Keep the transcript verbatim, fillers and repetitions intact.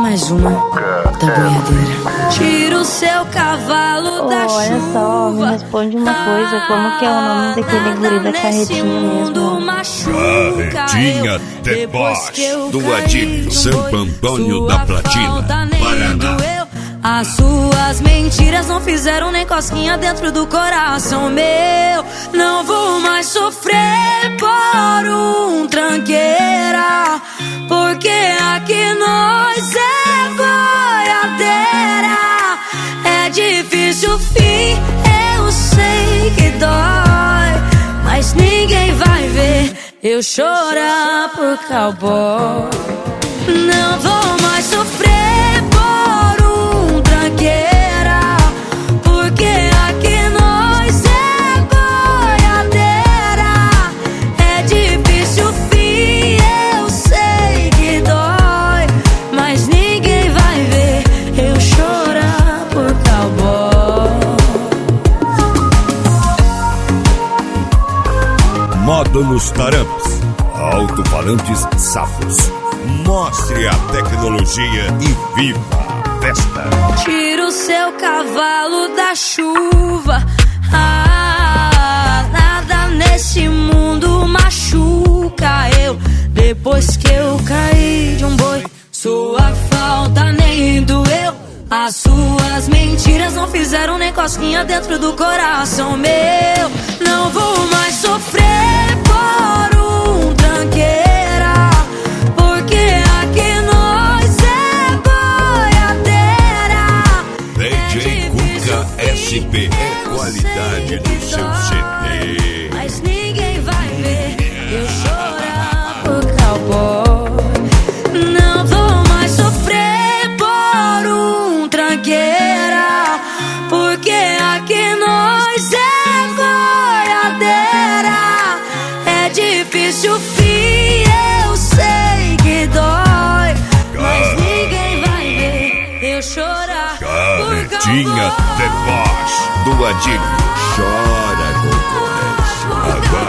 mais uma da boiadeira. Tira o seu cavalo oh, da chuva. Olha só, me responde uma coisa. Como que é o nome daquele guri da carretinha mesmo? Carretinha The Boss, do Adílio Santo Antônio da Platina, Paraná. As suas mentiras não fizeram nem cosquinha dentro do coração meu. Não vou mais sofrer por um tranqueira, porque aqui nós é boiadeira. É difícil o fim, eu sei que dói, mas ninguém vai ver eu chorar por cowboy. Não vou mais sofrer por um tranqueira, porque aqui nós é boiadeira. É difícil o fim, eu sei que dói, mas ninguém vai ver eu chorar por cowboy. Modo nos taramps, alto-falantes sapos. Mostre a tecnologia e viva a festa. Tira o seu cavalo da chuva. Ah, nada nesse mundo machuca eu. Depois que eu caí de um boi, sua falta nem doeu. As suas mentiras não fizeram nem cosquinha dentro do coração meu. Não vou mais sofrer por um tranqueira, porque aqui nós é boiadeira. D J Cuca S P é qualidade do seu C D. Mas ninguém vai ver eu chorar por cowboy. Não vou mais sofrer por um tranqueira, porque aqui nós é boiadeira. É difícil o fim, eu sei que dói, mas ninguém vai ver eu chorar por Carretinha cowboy. The Boss, do Adílio. Chora, concorrência. Agora